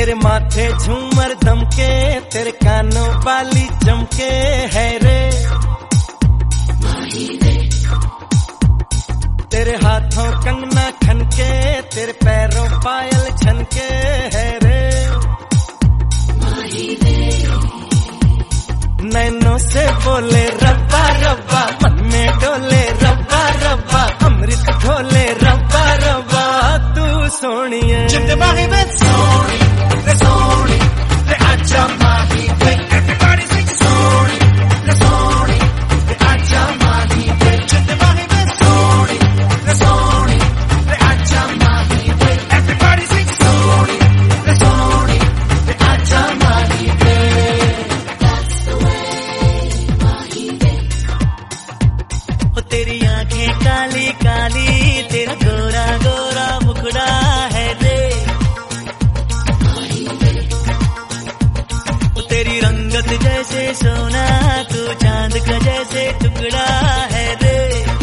तेरे माथे झूमर दमके, तेरे कानों वाली चमके है रे। तेरे हाथों कंगना खनके, तेरे पैरों पायल छनके है रे। नैनों से बोले रब्बा रब्बा, मन में डोले रब्बा रब्बा, अमृत घोले रब्बा रब्बा, तू सोनिए जिंदे बाही में सोनी रे सोनी रे आजा माही वे। Everybody sing सोनी रे सोनी रे आजा माही वे। जिंदे बाही में सोनी रे सोनी रे आजा माही वे। Everybody sing सोनी रे सोनी रे आजा माही वे। That's the way माही वे। हो तेरी आंखें काली काली, तेरा गोरा गोरा मुखड़ा है रे। तेरी रंगत जैसे सोना, तू चांद का जैसे टुकड़ा है रे।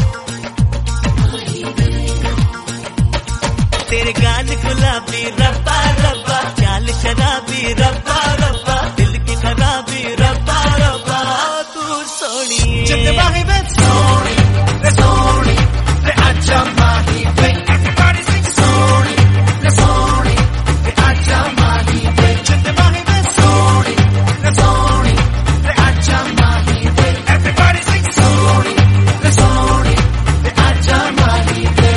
तेरे गाल गुलाबी रब्बा रब्बा, चाल शराबी रब्बा रब्बा, दिल की खराबी रब्बा रब्बा, तू सोनिए जिंदे बाही में सोनी रे सोनी रे आजा माही वे। Everybody sing सोनी रे सोनी रे आजा माही वे। जिंदे बाही में सोनी रे सोनी रे आजा माही वे। Everybody sing सोनी रे सोनी रे आजा माही वे।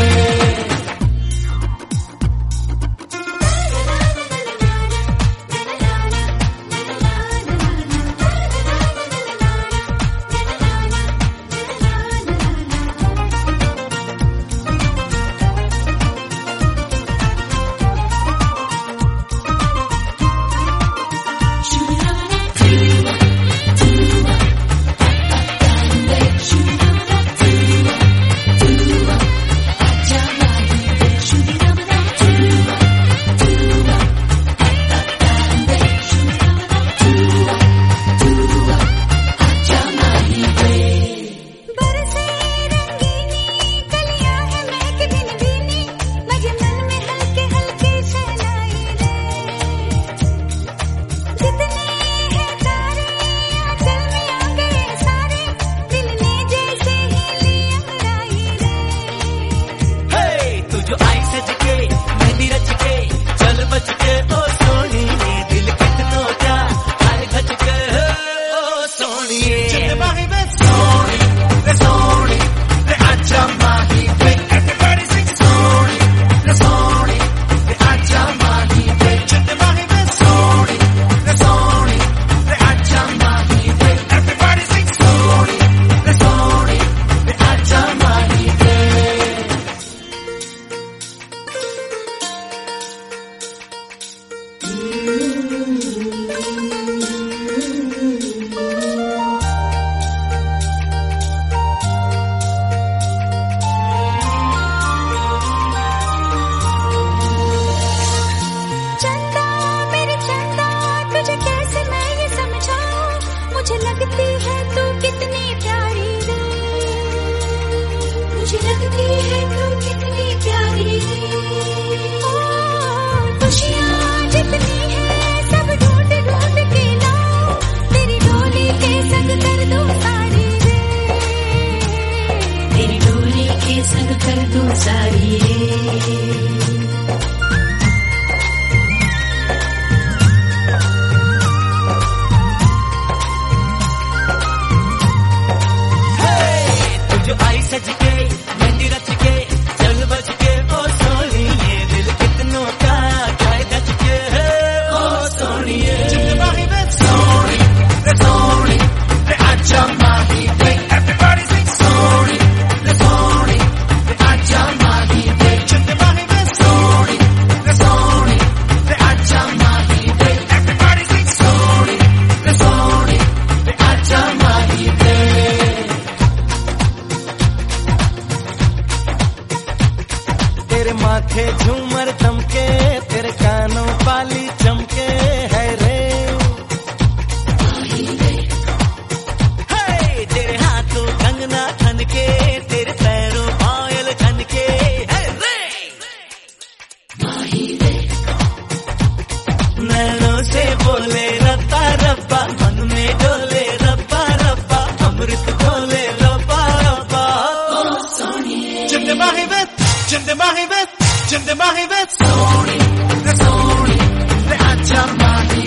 माथे झूमर दमके, तेरे कानों वाली चमके है रे। तेरे हाथों कंगना खनके, तेरे पैरों पायल खनके है रे। जिंद माही वे सोनी रे आजा माही